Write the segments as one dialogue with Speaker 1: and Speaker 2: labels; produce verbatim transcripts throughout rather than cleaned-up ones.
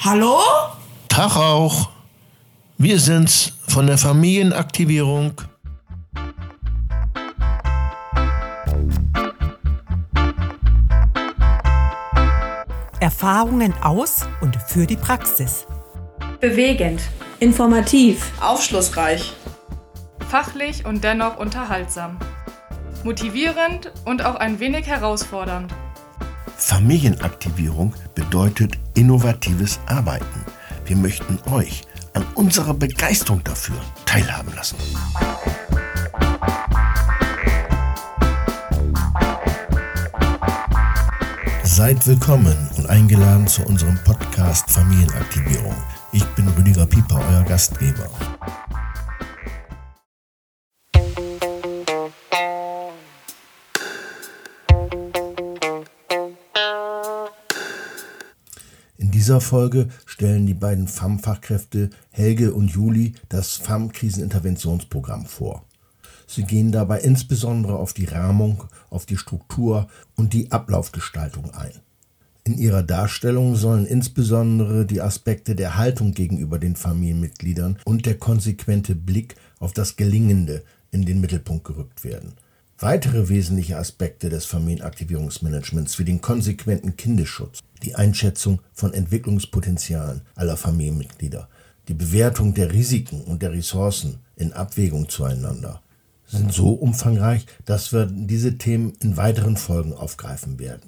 Speaker 1: Hallo?
Speaker 2: Tag auch. Wir sind's von der Familienaktivierung.
Speaker 3: Erfahrungen aus und für die Praxis.
Speaker 4: Bewegend, informativ,
Speaker 1: Aufschlussreich,
Speaker 5: fachlich und dennoch unterhaltsam, motivierend und auch ein wenig herausfordernd.
Speaker 2: Familienaktivierung bedeutet innovatives Arbeiten. Wir möchten euch an unserer Begeisterung dafür teilhaben lassen. Seid willkommen und eingeladen zu unserem Podcast Familienaktivierung. Ich bin Rüdiger Pieper, euer Gastgeber. In dieser Folge stellen die beiden F A M-Fachkräfte Helge und Juli das F A M-Kriseninterventionsprogramm vor. Sie gehen dabei insbesondere auf die Rahmung, auf die Struktur und die Ablaufgestaltung ein. In ihrer Darstellung sollen insbesondere die Aspekte der Haltung gegenüber den Familienmitgliedern und der konsequente Blick auf das Gelingende in den Mittelpunkt gerückt werden. Weitere wesentliche Aspekte des Familienaktivierungsmanagements wie den konsequenten Kindesschutz, die Einschätzung von Entwicklungspotenzialen aller Familienmitglieder, die Bewertung der Risiken und der Ressourcen in Abwägung zueinander, sind so umfangreich, dass wir diese Themen in weiteren Folgen aufgreifen werden.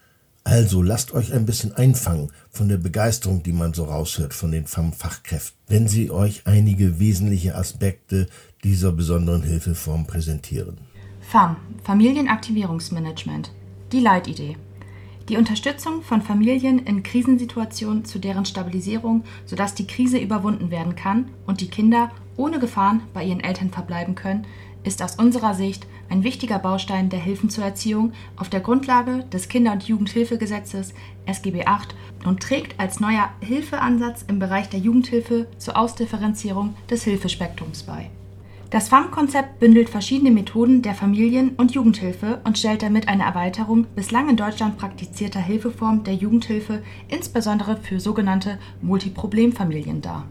Speaker 2: Also lasst euch ein bisschen einfangen von der Begeisterung, die man so raushört von den F A M-Fachkräften, wenn sie euch einige wesentliche Aspekte dieser besonderen Hilfeform präsentieren.
Speaker 6: F A M, Familienaktivierungsmanagement, die Leitidee. Die Unterstützung von Familien in Krisensituationen zu deren Stabilisierung, sodass die Krise überwunden werden kann und die Kinder ohne Gefahren bei ihren Eltern verbleiben können, ist aus unserer Sicht ein wichtiger Baustein der Hilfen zur Erziehung auf der Grundlage des Kinder- und Jugendhilfegesetzes S G B acht und trägt als neuer Hilfeansatz im Bereich der Jugendhilfe zur Ausdifferenzierung des Hilfespektrums bei. Das F A M-Konzept bündelt verschiedene Methoden der Familien- und Jugendhilfe und stellt damit eine Erweiterung bislang in Deutschland praktizierter Hilfeform der Jugendhilfe, insbesondere für sogenannte Multiproblemfamilien dar.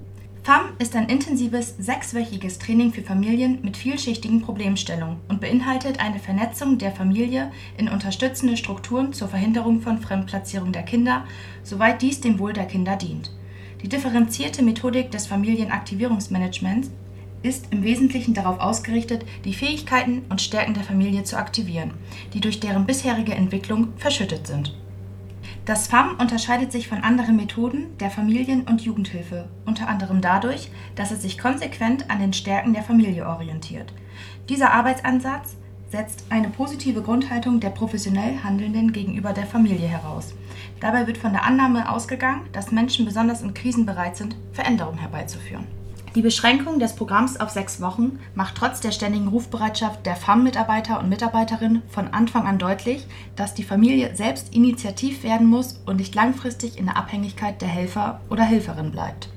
Speaker 6: F A M ist ein intensives, sechswöchiges Training für Familien mit vielschichtigen Problemstellungen und beinhaltet eine Vernetzung der Familie in unterstützende Strukturen zur Verhinderung von Fremdplatzierung der Kinder, soweit dies dem Wohl der Kinder dient. Die differenzierte Methodik des Familienaktivierungsmanagements ist im Wesentlichen darauf ausgerichtet, die Fähigkeiten und Stärken der Familie zu aktivieren, die durch deren bisherige Entwicklung verschüttet sind. Das F A M unterscheidet sich von anderen Methoden der Familien- und Jugendhilfe, unter anderem dadurch, dass es sich konsequent an den Stärken der Familie orientiert. Dieser Arbeitsansatz setzt eine positive Grundhaltung der professionell Handelnden gegenüber der Familie heraus. Dabei wird von der Annahme ausgegangen, dass Menschen besonders in Krisen bereit sind, Veränderungen herbeizuführen. Die Beschränkung des Programms auf sechs Wochen macht trotz der ständigen Rufbereitschaft der F A M-Mitarbeiter und Mitarbeiterinnen von Anfang an deutlich, dass die Familie selbst initiativ werden muss und nicht langfristig in der Abhängigkeit der Helfer oder Helferin bleibt.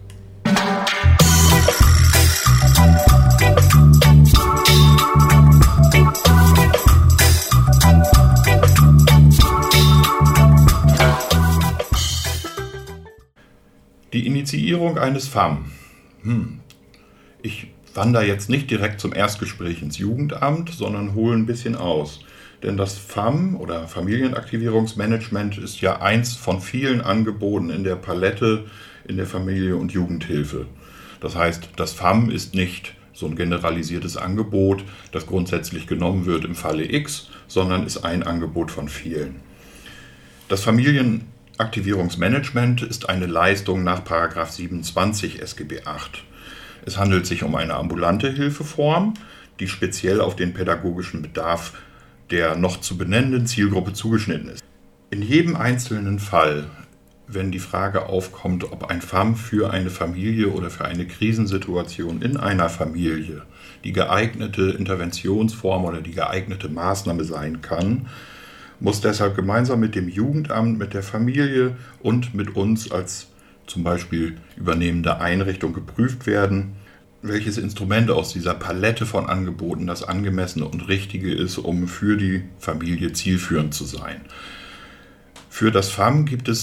Speaker 7: Die Initiierung eines F A M. Hm. Ich wandere jetzt nicht direkt zum Erstgespräch ins Jugendamt, sondern hole ein bisschen aus. Denn das F A M oder Familienaktivierungsmanagement ist ja eins von vielen Angeboten in der Palette in der Familie- und Jugendhilfe. Das heißt, das F A M ist nicht so ein generalisiertes Angebot, das grundsätzlich genommen wird im Falle X, sondern ist ein Angebot von vielen. Das Familienaktivierungsmanagement ist eine Leistung nach Paragraph siebenundzwanzig S G B acht. Es handelt sich um eine ambulante Hilfeform, die speziell auf den pädagogischen Bedarf der noch zu benennenden Zielgruppe zugeschnitten ist. In jedem einzelnen Fall, wenn die Frage aufkommt, ob ein F A M für eine Familie oder für eine Krisensituation in einer Familie die geeignete Interventionsform oder die geeignete Maßnahme sein kann, muss deshalb gemeinsam mit dem Jugendamt, mit der Familie und mit uns als zum Beispiel übernehmende Einrichtung geprüft werden, welches Instrument aus dieser Palette von Angeboten das angemessene und richtige ist, um für die Familie zielführend zu sein. Für das F A M gibt es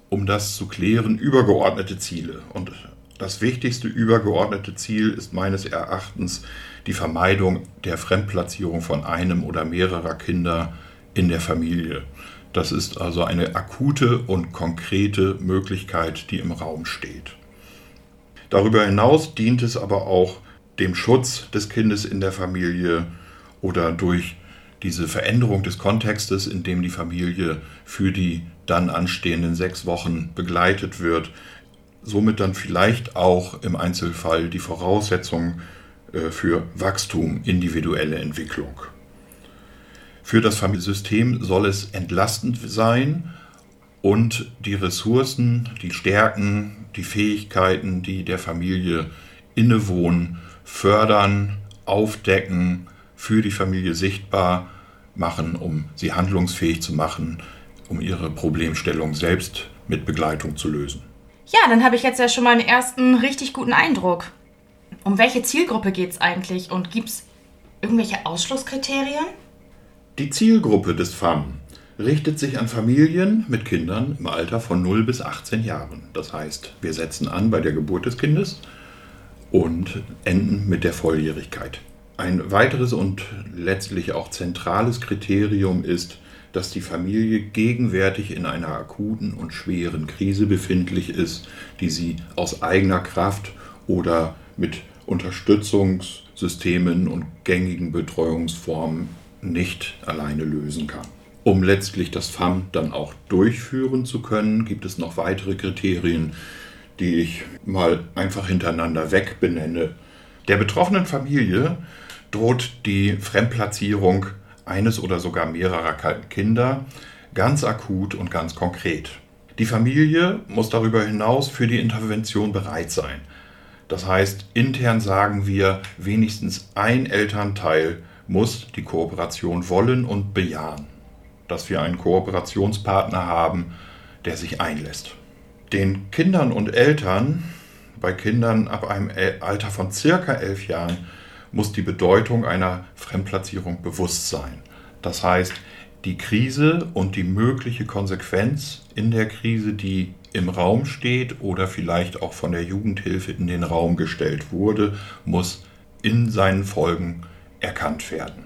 Speaker 7: um das zu klären, übergeordnete Ziele. Und das wichtigste übergeordnete Ziel ist meines Erachtens die Vermeidung der Fremdplatzierung von einem oder mehrerer Kinder in der Familie. Das ist also eine akute und konkrete Möglichkeit, die im Raum steht. Darüber hinaus dient es aber auch dem Schutz des Kindes in der Familie oder durch diese Veränderung des Kontextes, in dem die Familie für die dann anstehenden sechs Wochen begleitet wird, somit dann vielleicht auch im Einzelfall die Voraussetzung für Wachstum, individuelle Entwicklung. Für das Familiensystem soll es entlastend sein und die Ressourcen, die Stärken, die Fähigkeiten, die der Familie innewohnen, fördern, aufdecken, für die Familie sichtbar machen, um sie handlungsfähig zu machen, um ihre Problemstellung selbst mit Begleitung zu lösen.
Speaker 6: Ja, dann habe ich jetzt ja schon mal einen ersten richtig guten Eindruck. Um welche Zielgruppe geht es eigentlich und gibt es irgendwelche Ausschlusskriterien?
Speaker 7: Die Zielgruppe des F A M richtet sich an Familien mit Kindern im Alter von null bis achtzehn Jahren. Das heißt, wir setzen an bei der Geburt des Kindes und enden mit der Volljährigkeit. Ein weiteres und letztlich auch zentrales Kriterium ist, dass die Familie gegenwärtig in einer akuten und schweren Krise befindlich ist, die sie aus eigener Kraft oder mit Unterstützungssystemen und gängigen Betreuungsformen nicht alleine lösen kann. Um letztlich das F A M dann auch durchführen zu können, gibt es noch weitere Kriterien, die ich mal einfach hintereinander weg benenne. Der betroffenen Familie droht die Fremdplatzierung eines oder sogar mehrerer Kinder ganz akut und ganz konkret. Die Familie muss darüber hinaus für die Intervention bereit sein. Das heißt, intern sagen wir, wenigstens ein Elternteil muss die Kooperation wollen und bejahen, dass wir einen Kooperationspartner haben, der sich einlässt. Den Kindern und Eltern, bei Kindern ab einem Alter von circa elf Jahren, muss die Bedeutung einer Fremdplatzierung bewusst sein. Das heißt, die Krise und die mögliche Konsequenz in der Krise, die im Raum steht oder vielleicht auch von der Jugendhilfe in den Raum gestellt wurde, muss in seinen Folgen erkannt werden.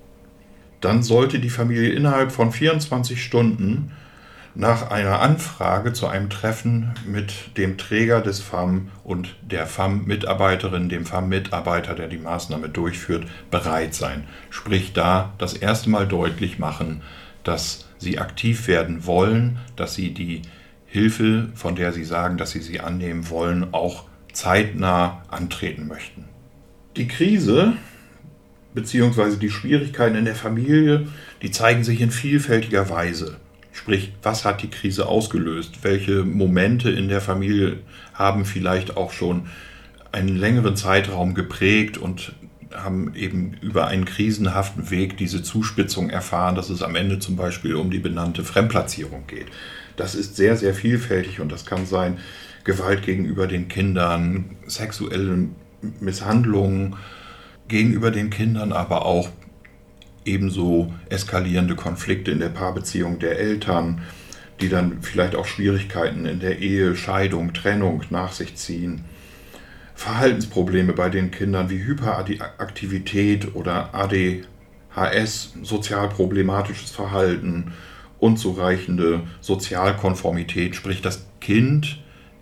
Speaker 7: Dann sollte die Familie innerhalb von vierundzwanzig Stunden nach einer Anfrage zu einem Treffen mit dem Träger des F A M und der F A M-Mitarbeiterin, dem F A M-Mitarbeiter, der die Maßnahme durchführt, bereit sein. Sprich da das erste Mal deutlich machen, dass sie aktiv werden wollen, dass sie die Hilfe, von der sie sagen, dass sie sie annehmen wollen, auch zeitnah antreten möchten. Die Krise bzw. die Schwierigkeiten in der Familie, die zeigen sich in vielfältiger Weise. Sprich, was hat die Krise ausgelöst? Welche Momente in der Familie haben vielleicht auch schon einen längeren Zeitraum geprägt und haben eben über einen krisenhaften Weg diese Zuspitzung erfahren, dass es am Ende zum Beispiel um die benannte Fremdplatzierung geht. Das ist sehr, sehr vielfältig und das kann sein Gewalt gegenüber den Kindern, sexuelle Misshandlungen gegenüber den Kindern, aber auch ebenso eskalierende Konflikte in der Paarbeziehung der Eltern, die dann vielleicht auch Schwierigkeiten in der Ehe, Scheidung, Trennung nach sich ziehen. Verhaltensprobleme bei den Kindern wie Hyperaktivität oder A D H S, sozial problematisches Verhalten, unzureichende Sozialkonformität, sprich das Kind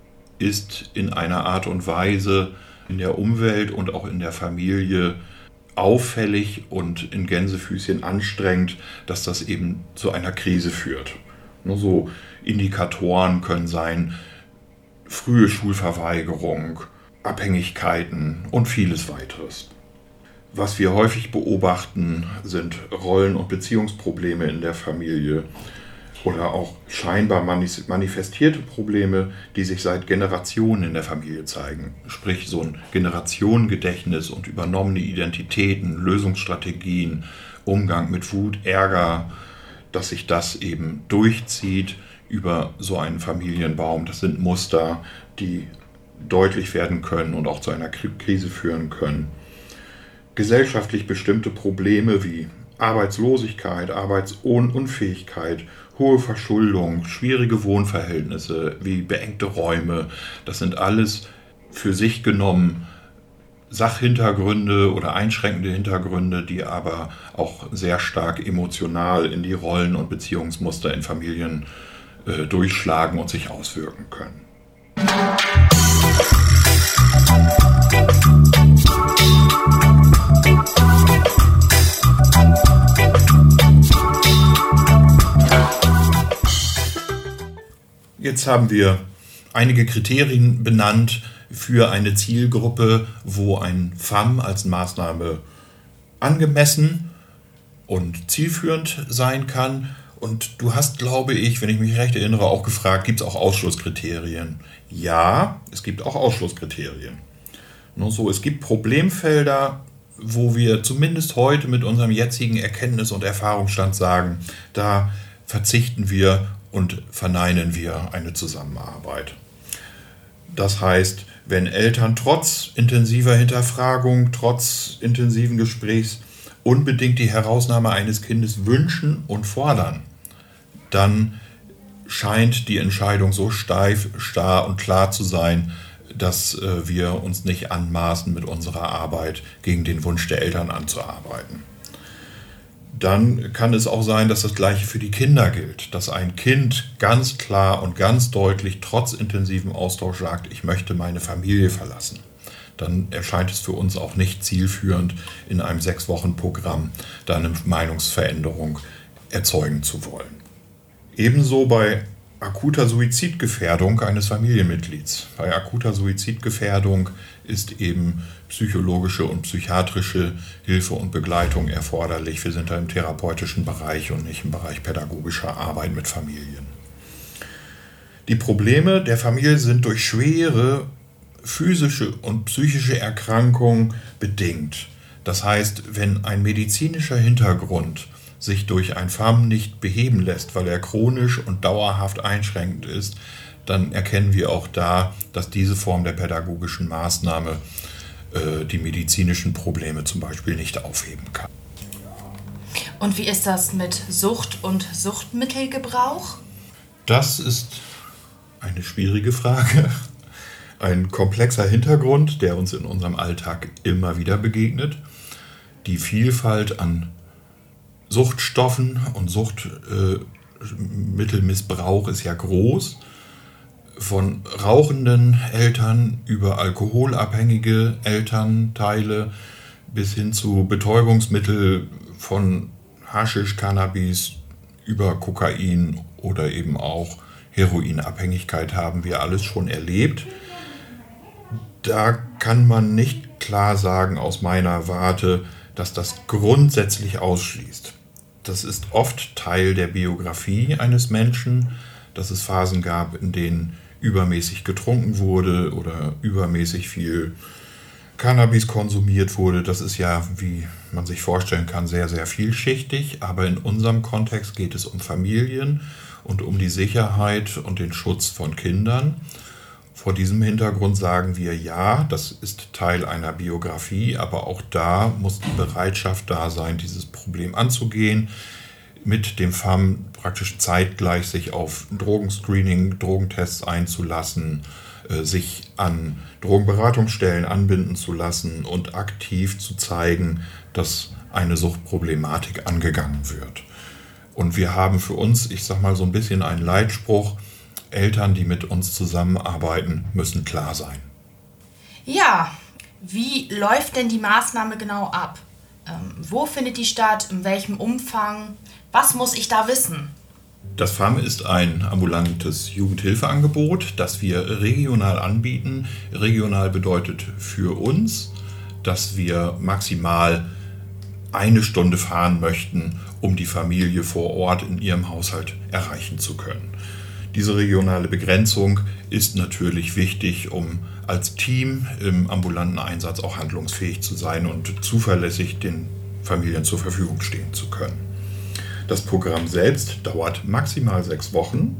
Speaker 7: ist in einer Art und Weise in der Umwelt und auch in der Familie auffällig und in Gänsefüßchen anstrengend, dass das eben zu einer Krise führt. Nur so Indikatoren können sein frühe Schulverweigerung, Abhängigkeiten und vieles weiteres. Was wir häufig beobachten, sind Rollen- und Beziehungsprobleme in der Familie oder auch scheinbar manifestierte Probleme, die sich seit Generationen in der Familie zeigen. Sprich so ein Generationengedächtnis und übernommene Identitäten, Lösungsstrategien, Umgang mit Wut, Ärger, dass sich das eben durchzieht über so einen Familienbaum. Das sind Muster, die deutlich werden können und auch zu einer Krise führen können. Gesellschaftlich bestimmte Probleme wie Arbeitslosigkeit, Arbeitsunfähigkeit, hohe Verschuldung, schwierige Wohnverhältnisse wie beengte Räume, das sind alles für sich genommen Sachhintergründe oder einschränkende Hintergründe, die aber auch sehr stark emotional in die Rollen- und Beziehungsmuster in Familien äh, durchschlagen und sich auswirken können. Jetzt haben wir einige Kriterien benannt für eine Zielgruppe, wo ein F A M als Maßnahme angemessen und zielführend sein kann. Und du hast, glaube ich, wenn ich mich recht erinnere, auch gefragt, gibt es auch Ausschlusskriterien? Ja, es gibt auch Ausschlusskriterien. Nur so, es gibt Problemfelder, wo wir zumindest heute mit unserem jetzigen Erkenntnis- und Erfahrungsstand sagen, da verzichten wir und verneinen wir eine Zusammenarbeit. Das heißt, wenn Eltern trotz intensiver Hinterfragung, trotz intensiven Gesprächs unbedingt die Herausnahme eines Kindes wünschen und fordern, dann scheint die Entscheidung so steif, starr und klar zu sein, dass äh, wir uns nicht anmaßen, mit unserer Arbeit gegen den Wunsch der Eltern anzuarbeiten. Dann kann es auch sein, dass das Gleiche für die Kinder gilt, dass ein Kind ganz klar und ganz deutlich trotz intensivem Austausch sagt, ich möchte meine Familie verlassen. Dann erscheint es für uns auch nicht zielführend, in einem Sechs-Wochen-Programm da eine Meinungsveränderung erzeugen zu wollen. Ebenso bei akuter Suizidgefährdung eines Familienmitglieds. Bei akuter Suizidgefährdung ist eben psychologische und psychiatrische Hilfe und Begleitung erforderlich. Wir sind da im therapeutischen Bereich und nicht im Bereich pädagogischer Arbeit mit Familien. Die Probleme der Familie sind durch schwere physische und psychische Erkrankungen bedingt. Das heißt, wenn ein medizinischer Hintergrund sich durch ein F A M nicht beheben lässt, weil er chronisch und dauerhaft einschränkend ist, dann erkennen wir auch da, dass diese Form der pädagogischen Maßnahme äh, die medizinischen Probleme zum Beispiel nicht aufheben kann.
Speaker 6: Und wie ist das mit Sucht und Suchtmittelgebrauch?
Speaker 7: Das ist eine schwierige Frage. Ein komplexer Hintergrund, der uns in unserem Alltag immer wieder begegnet. Die Vielfalt an Suchtstoffen und Suchtmittelmissbrauch äh, ist ja groß. Von rauchenden Eltern über alkoholabhängige Elternteile bis hin zu Betäubungsmittel von Haschisch, Cannabis über Kokain oder eben auch Heroinabhängigkeit haben wir alles schon erlebt. Da kann man nicht klar sagen aus meiner Warte, dass das grundsätzlich ausschließt. Das ist oft Teil der Biografie eines Menschen, dass es Phasen gab, in denen übermäßig getrunken wurde oder übermäßig viel Cannabis konsumiert wurde. Das ist ja, wie man sich vorstellen kann, sehr, sehr vielschichtig. Aber in unserem Kontext geht es um Familien und um die Sicherheit und den Schutz von Kindern. Vor diesem Hintergrund sagen wir, ja, das ist Teil einer Biografie, aber auch da muss die Bereitschaft da sein, dieses Problem anzugehen, mit dem F A M praktisch zeitgleich sich auf Drogenscreening, Drogentests einzulassen, äh, sich an Drogenberatungsstellen anbinden zu lassen und aktiv zu zeigen, dass eine Suchtproblematik angegangen wird. Und wir haben für uns, ich sag mal so ein bisschen einen Leitspruch, Eltern, die mit uns zusammenarbeiten, müssen klar sein.
Speaker 6: Ja, wie läuft denn die Maßnahme genau ab? Ähm, wo findet die statt? In welchem Umfang? Was muss ich da wissen?
Speaker 7: Das F A M ist ein ambulantes Jugendhilfeangebot, das wir regional anbieten. Regional bedeutet für uns, dass wir maximal eine Stunde fahren möchten, um die Familie vor Ort in ihrem Haushalt erreichen zu können. Diese regionale Begrenzung ist natürlich wichtig, um als Team im ambulanten Einsatz auch handlungsfähig zu sein und zuverlässig den Familien zur Verfügung stehen zu können. Das Programm selbst dauert maximal sechs Wochen.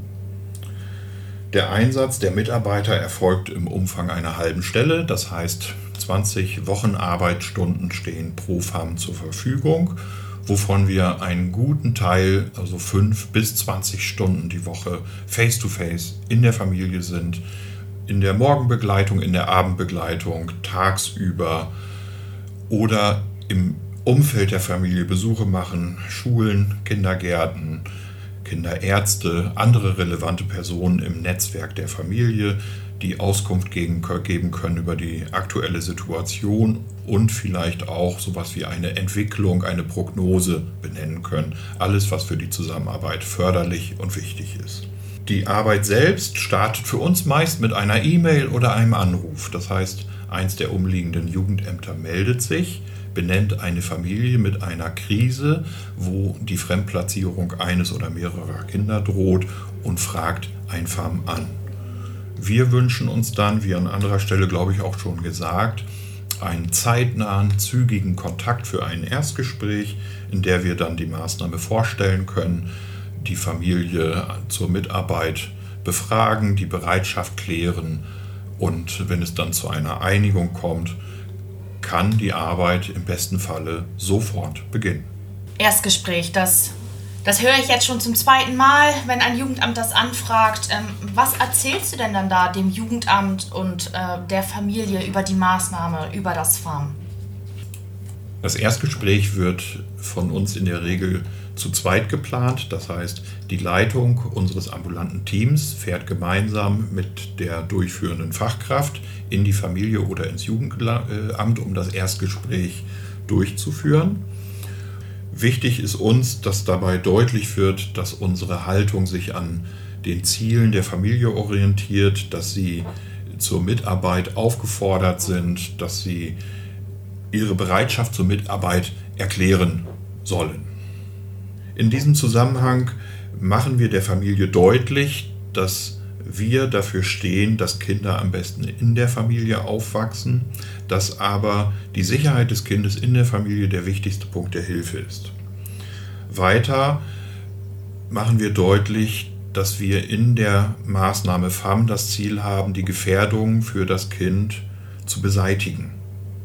Speaker 7: Der Einsatz der Mitarbeiter erfolgt im Umfang einer halben Stelle, das heißt zwanzig Wochenarbeitsstunden stehen pro F A M zur Verfügung wovon wir einen guten Teil, also fünf bis zwanzig Stunden die Woche face-to-face in der Familie sind, in der Morgenbegleitung, in der Abendbegleitung, tagsüber oder im Umfeld der Familie Besuche machen, Schulen, Kindergärten, Kinderärzte, andere relevante Personen im Netzwerk der Familie, die Auskunft geben können über die aktuelle Situation und vielleicht auch sowas wie eine Entwicklung, eine Prognose benennen können. Alles, was für die Zusammenarbeit förderlich und wichtig ist. Die Arbeit selbst startet für uns meist mit einer E-Mail oder einem Anruf. Das heißt, eins der umliegenden Jugendämter meldet sich, benennt eine Familie mit einer Krise, wo die Fremdplatzierung eines oder mehrerer Kinder droht und fragt ein F A M an. Wir wünschen uns dann, wie an anderer Stelle glaube ich auch schon gesagt, einen zeitnahen, zügigen Kontakt für ein Erstgespräch, in der wir dann die Maßnahme vorstellen können, die Familie zur Mitarbeit befragen, die Bereitschaft klären und wenn es dann zu einer Einigung kommt, kann die Arbeit im besten Falle sofort beginnen.
Speaker 6: Erstgespräch, das, das höre ich jetzt schon zum zweiten Mal, wenn ein Jugendamt das anfragt. Ähm, was erzählst du denn dann da dem Jugendamt und äh, der Familie über die Maßnahme, über das F A M?
Speaker 7: Das Erstgespräch wird von uns in der Regel zu zweit geplant. Das heißt, die Leitung unseres ambulanten Teams fährt gemeinsam mit der durchführenden Fachkraft in die Familie oder ins Jugendamt, um das Erstgespräch durchzuführen. Wichtig ist uns, dass dabei deutlich wird, dass unsere Haltung sich an den Zielen der Familie orientiert, dass sie zur Mitarbeit aufgefordert sind, dass sie ihre Bereitschaft zur Mitarbeit erklären sollen. In diesem Zusammenhang machen wir der Familie deutlich, dass wir dafür stehen, dass Kinder am besten in der Familie aufwachsen, dass aber die Sicherheit des Kindes in der Familie der wichtigste Punkt der Hilfe ist. Weiter machen wir deutlich, dass wir in der Maßnahme F A M das Ziel haben, die Gefährdung für das Kind zu beseitigen.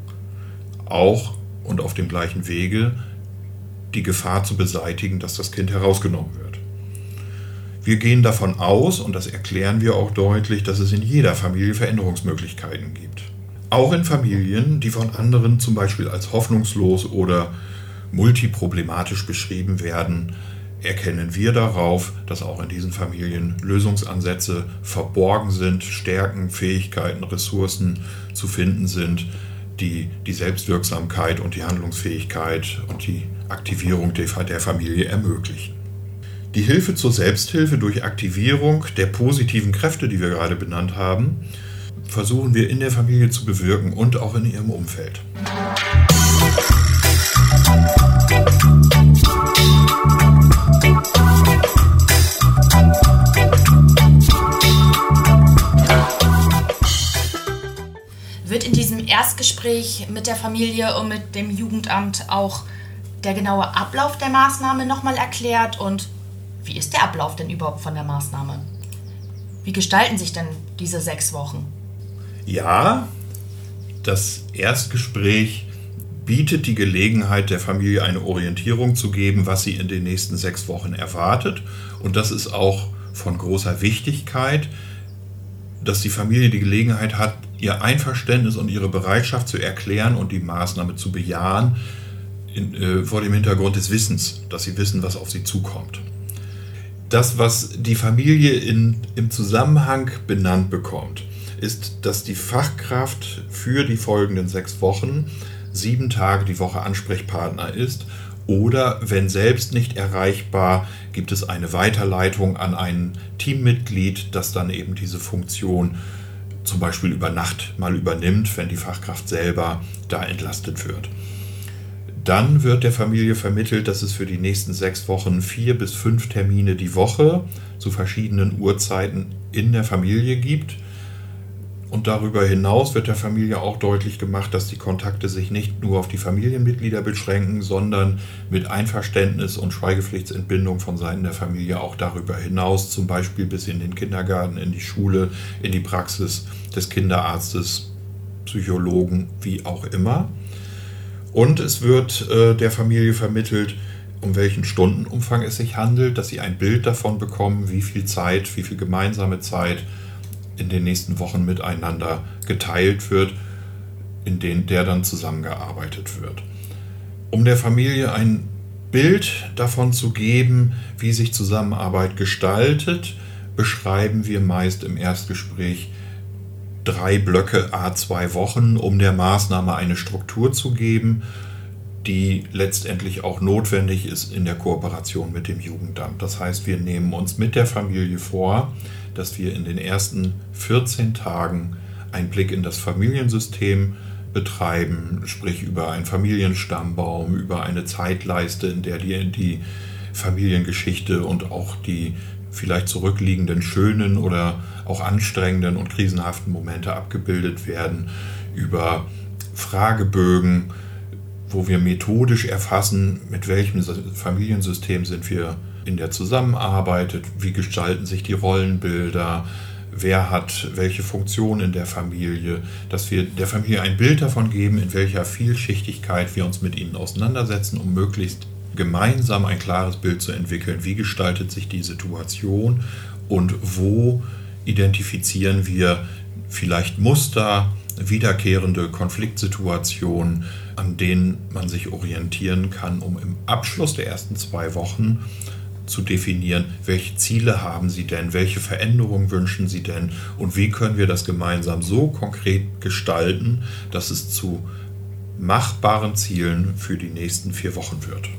Speaker 7: Auch und auf dem gleichen Wege die Gefahr zu beseitigen, dass das Kind herausgenommen wird. Wir gehen davon aus, und das erklären wir auch deutlich, dass es in jeder Familie Veränderungsmöglichkeiten gibt. Auch in Familien, die von anderen zum Beispiel als hoffnungslos oder multiproblematisch beschrieben werden, erkennen wir darauf, dass auch in diesen Familien Lösungsansätze verborgen sind, Stärken, Fähigkeiten, Ressourcen zu finden sind, die die Selbstwirksamkeit und die Handlungsfähigkeit und die Aktivierung der Familie ermöglichen. Die Hilfe zur Selbsthilfe durch Aktivierung der positiven Kräfte, die wir gerade benannt haben, versuchen wir in der Familie zu bewirken und auch in ihrem Umfeld.
Speaker 6: Wird in diesem Erstgespräch mit der Familie und mit dem Jugendamt auch der genaue Ablauf der Maßnahme nochmal erklärt und wie ist der Ablauf denn überhaupt von der Maßnahme? Wie gestalten sich denn diese sechs Wochen?
Speaker 7: Ja, das Erstgespräch bietet die Gelegenheit, der Familie eine Orientierung zu geben, was sie in den nächsten sechs Wochen erwartet. Und das ist auch von großer Wichtigkeit, dass die Familie die Gelegenheit hat, ihr Einverständnis und ihre Bereitschaft zu erklären und die Maßnahme zu bejahen, in, äh, vor dem Hintergrund des Wissens, dass sie wissen, was auf sie zukommt. Das, was die Familie in, im Zusammenhang benannt bekommt, ist, dass die Fachkraft für die folgenden sechs Wochen sieben Tage die Woche Ansprechpartner ist oder, wenn selbst nicht erreichbar, gibt es eine Weiterleitung an ein Teammitglied, das dann eben diese Funktion zum Beispiel über Nacht mal übernimmt, wenn die Fachkraft selber da entlastet wird. Dann wird der Familie vermittelt, dass es für die nächsten sechs Wochen vier bis fünf Termine die Woche zu verschiedenen Uhrzeiten in der Familie gibt. Und darüber hinaus wird der Familie auch deutlich gemacht, dass die Kontakte sich nicht nur auf die Familienmitglieder beschränken, sondern mit Einverständnis und Schweigepflichtsentbindung von Seiten der Familie auch darüber hinaus, zum Beispiel bis in den Kindergarten, in die Schule, in die Praxis des Kinderarztes, Psychologen, wie auch immer. Und es wird äh, der Familie vermittelt, um welchen Stundenumfang es sich handelt, dass sie ein Bild davon bekommen, wie viel Zeit, wie viel gemeinsame Zeit in den nächsten Wochen miteinander geteilt wird, in denen der dann zusammengearbeitet wird. Um der Familie ein Bild davon zu geben, wie sich Zusammenarbeit gestaltet, beschreiben wir meist im Erstgespräch drei Blöcke à zwei Wochen, um der Maßnahme eine Struktur zu geben, die letztendlich auch notwendig ist in der Kooperation mit dem Jugendamt. Das heißt, wir nehmen uns mit der Familie vor, dass wir in den ersten vierzehn Tagen einen Blick in das Familiensystem betreiben, sprich über einen Familienstammbaum, über eine Zeitleiste, in der die, die Familiengeschichte und auch die vielleicht zurückliegenden schönen oder auch anstrengenden und krisenhaften Momente abgebildet werden, über Fragebögen, wo wir methodisch erfassen, mit welchem Familiensystem sind wir in der Zusammenarbeit, wie gestalten sich die Rollenbilder, wer hat welche Funktion in der Familie, dass wir der Familie ein Bild davon geben, in welcher Vielschichtigkeit wir uns mit ihnen auseinandersetzen, um möglichst gemeinsam ein klares Bild zu entwickeln, wie gestaltet sich die Situation und wo identifizieren wir vielleicht Muster, wiederkehrende Konfliktsituationen, an denen man sich orientieren kann, um im Abschluss der ersten zwei Wochen zu definieren, welche Ziele haben Sie denn, welche Veränderungen wünschen Sie denn und wie können wir das gemeinsam so konkret gestalten, dass es zu machbaren Zielen für die nächsten vier Wochen wird.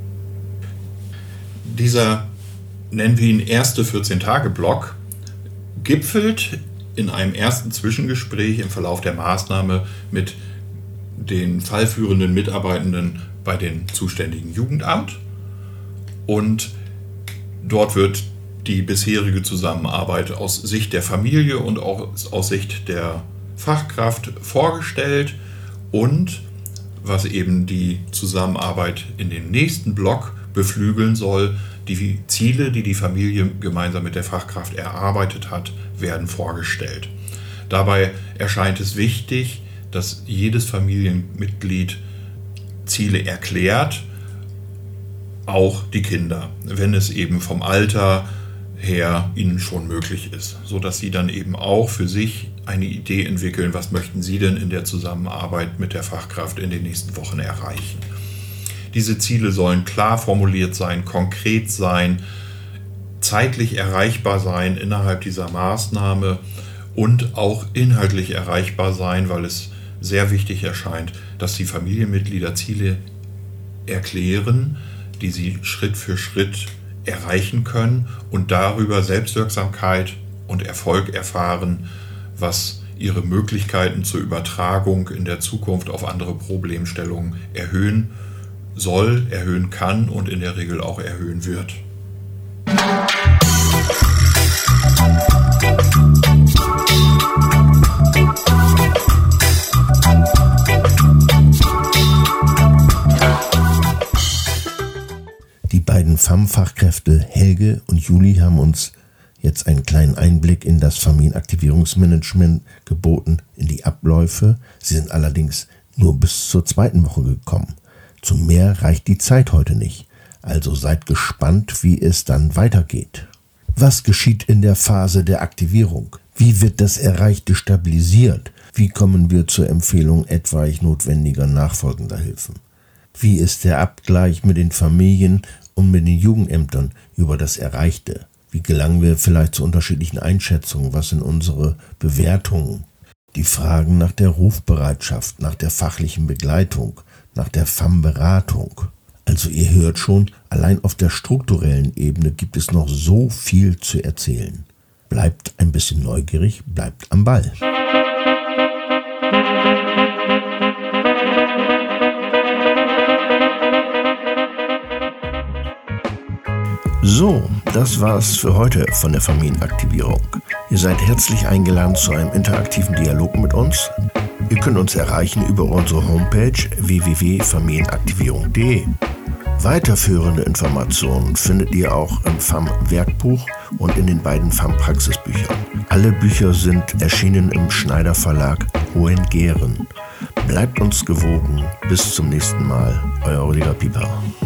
Speaker 7: Dieser, nennen wir ihn erste vierzehn-Tage-Block, gipfelt in einem ersten Zwischengespräch im Verlauf der Maßnahme mit den fallführenden Mitarbeitenden bei dem zuständigen Jugendamt und dort wird die bisherige Zusammenarbeit aus Sicht der Familie und auch aus Sicht der Fachkraft vorgestellt und was eben die Zusammenarbeit in dem nächsten Block beflügeln soll, die Ziele, die die Familie gemeinsam mit der Fachkraft erarbeitet hat, werden vorgestellt. Dabei erscheint es wichtig, dass jedes Familienmitglied Ziele erklärt, auch die Kinder, wenn es eben vom Alter her ihnen schon möglich ist, sodass sie dann eben auch für sich eine Idee entwickeln, was möchten sie denn in der Zusammenarbeit mit der Fachkraft in den nächsten Wochen erreichen. Diese Ziele sollen klar formuliert sein, konkret sein, zeitlich erreichbar sein innerhalb dieser Maßnahme und auch inhaltlich erreichbar sein, weil es sehr wichtig erscheint, dass die Familienmitglieder Ziele erklären, die sie Schritt für Schritt erreichen können und darüber Selbstwirksamkeit und Erfolg erfahren, was ihre Möglichkeiten zur Übertragung in der Zukunft auf andere Problemstellungen erhöhen soll, erhöhen kann und in der Regel auch erhöhen wird.
Speaker 2: Die beiden F A M-Fachkräfte Helge und Juli haben uns jetzt einen kleinen Einblick in das Familienaktivierungsmanagement geboten, in die Abläufe. Sie sind allerdings nur bis zur zweiten Woche gekommen. Zu mehr reicht die Zeit heute nicht. Also seid gespannt, wie es dann weitergeht. Was geschieht in der Phase der Aktivierung? Wie wird das Erreichte stabilisiert? Wie kommen wir zur Empfehlung etwaig notwendiger nachfolgender Hilfen? Wie ist der Abgleich mit den Familien und mit den Jugendämtern über das Erreichte? Wie gelangen wir vielleicht zu unterschiedlichen Einschätzungen? Was sind unsere Bewertungen? Die Fragen nach der Rufbereitschaft, nach der fachlichen Begleitung, nach der F A M-Beratung. Also ihr hört schon, allein auf der strukturellen Ebene gibt es noch so viel zu erzählen. Bleibt ein bisschen neugierig, bleibt am Ball. So, das war's für heute von der Familienaktivierung. Ihr seid herzlich eingeladen zu einem interaktiven Dialog mit uns. Ihr könnt uns erreichen über unsere Homepage w w w punkt familienaktivierung punkt d e. Weiterführende Informationen findet ihr auch im F A M-Werkbuch und in den beiden F A M-Praxisbüchern. Alle Bücher sind erschienen im Schneider Verlag Hohengehren. Bleibt uns gewogen. Bis zum nächsten Mal. Euer Rüdiger Pieper.